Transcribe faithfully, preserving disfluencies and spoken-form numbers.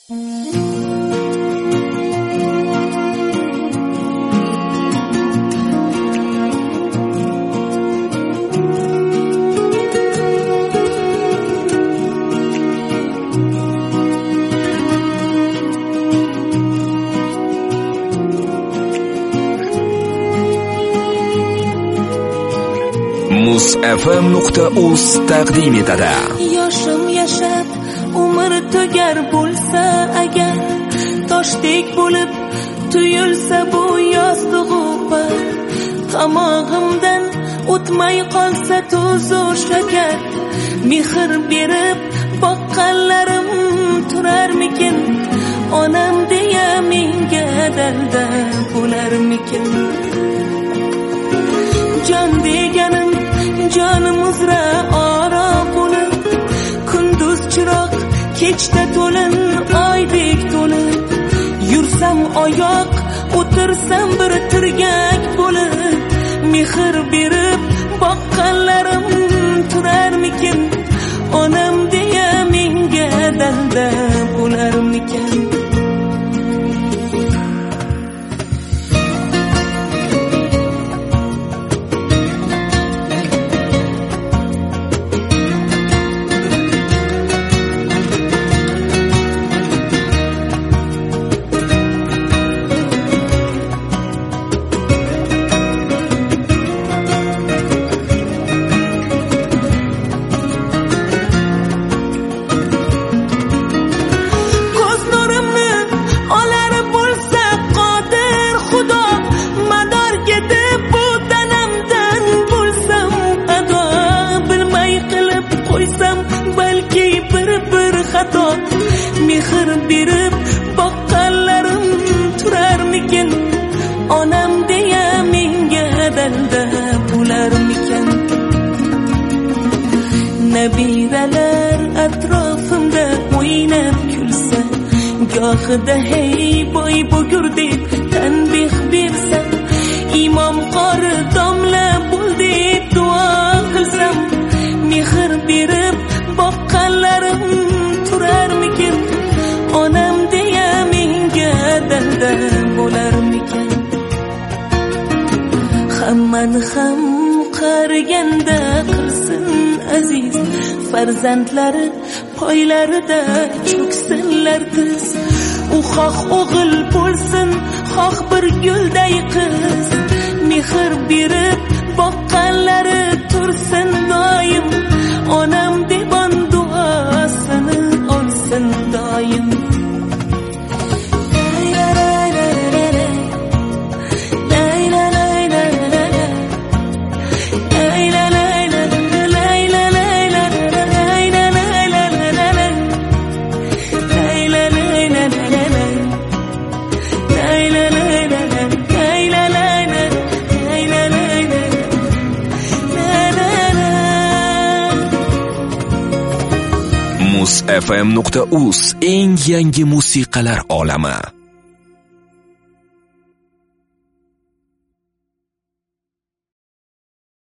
muz f m nuqta uz taqdim etadi. Yoshim yashab umr tugar bo'lsa agar, toshdek bo'lib tuyulsa bu yostig'i, tomog'imdan o'tmay qolsa tuzu shakar, mehr berib boqqanlarim turarmikin, onam deya menga dalda bo'larmikin. Jon deganim jonim uzra oro bo'lib, kunduz chiroq kechda to'lin oydek to'lib, yursam oyoq o'tirsam bir tirgak bo'lib, mehr berib boqqanlarim turarmikin, onam deya menga dalda bo'larmikin. Mehr berib boqqanlarim turarmikin, onam deya menga dalda bo'larmikin. Nabiralar atrofimda o'ynab kulsa, gohida hey boy bugur deb tanbeh bersa, imom qori domla bo'l deb duo qilsam, mehr berib boqqanlarim turarmikin, onam deya menga dalda bo'larmikin. Hammani ham qariganda qilsin aziz, farzandlari poylarida cho'ksinlar tiz. U xoh o'g'il bo'lsin, xoh bir gulday qiz, mehr berib boqqanlari tursin doim, onam deb duosini olsin doim. muz f m nuqta uz eng yangi musiqalar olami.